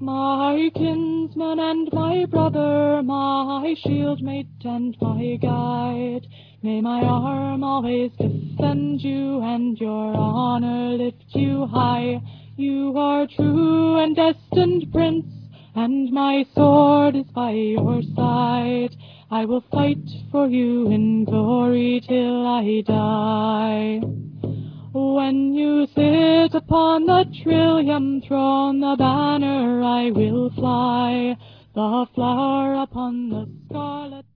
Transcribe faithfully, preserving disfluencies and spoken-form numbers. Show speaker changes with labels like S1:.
S1: My kinsman and my brother, my shield mate and my guide, may my arm always defend you and your honor lift you high. You are true and destined prince, and my sword is by your side. I will fight for you in glory till I die. When you sit upon the trillium throne, the banner I will fly, the flower upon the scarlet